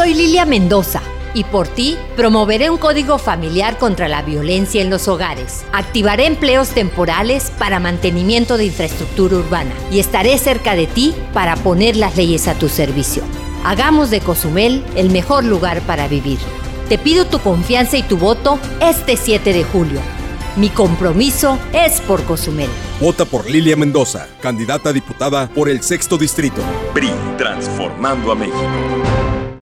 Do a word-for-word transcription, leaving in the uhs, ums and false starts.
Soy Lilia Mendoza y por ti promoveré un código familiar contra la violencia en los hogares. Activaré empleos temporales para mantenimiento de infraestructura urbana y estaré cerca de ti para poner las leyes a tu servicio. Hagamos de Cozumel el mejor lugar para vivir. Te pido tu confianza y tu voto este siete de julio. Mi compromiso es por Cozumel. Vota por Lilia Mendoza, candidata a diputada por el sexto distrito. P R I, transformando a México.